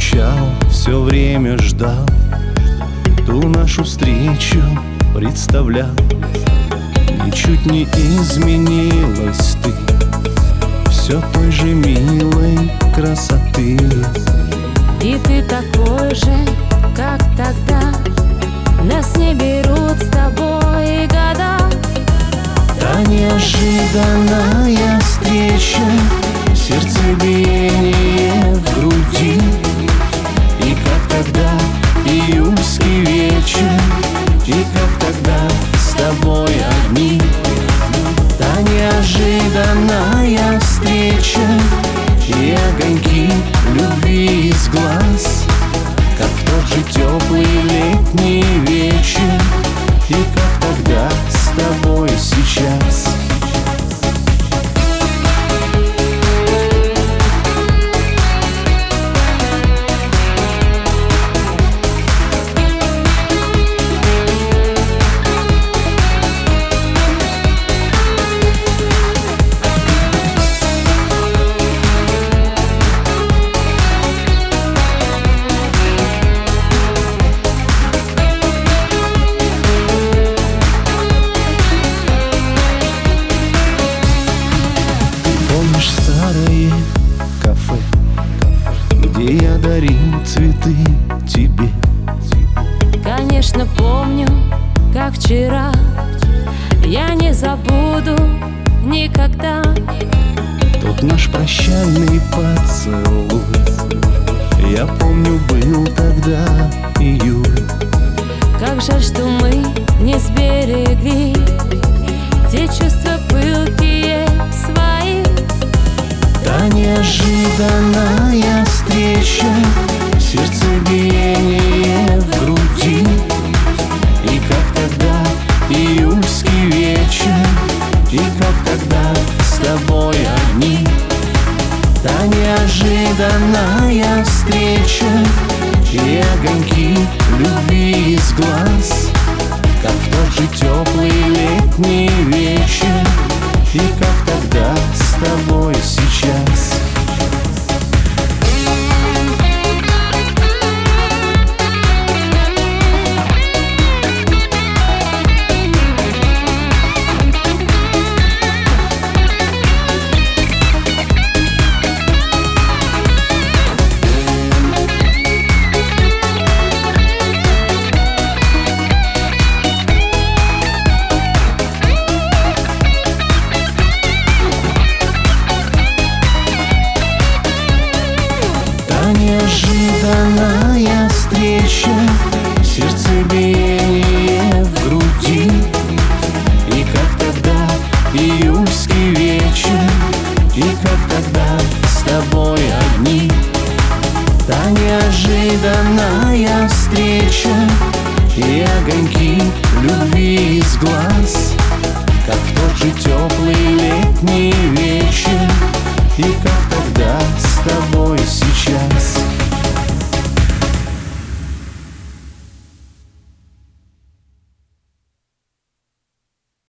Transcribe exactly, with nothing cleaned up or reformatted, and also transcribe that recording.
скучал, все время ждал ту нашу встречу, представлял. Ничуть не изменилась ты, все той же милой красоты. И ты такой же, как тогда. Нас не берут с тобой года. Та неожиданная встреча, сердцебиение в груди. И как тогда июльский вечер, и как тогда с тобой одни. Та неожиданная встреча и огоньки любви из глаз, как в тот же теплый летний вечер, и как тогда с тобой сейчас. Помнишь старое кафе, где я дарил цветы тебе? Конечно, помню, как вчера. Я не забуду никогда тот наш прощальный поцелуй. Я помню, был тогда июль. Как жаль, что мы не сберегли те чувства пылкие свои. Та неожиданная встреча, сердцебиение в груди. И как тогда июльский вечер, и как тогда с тобой одни. Та неожиданная встреча и огоньки любви из глаз, как в тот же теплый летний вечер, и как тогда с тобой сейчас. Неожиданная встреча, сердцебиение в груди. И как тогда июльский вечер, и как тогда с тобой одни. Та неожиданная встреча и огоньки любви из глаз, как в тот же теплый летний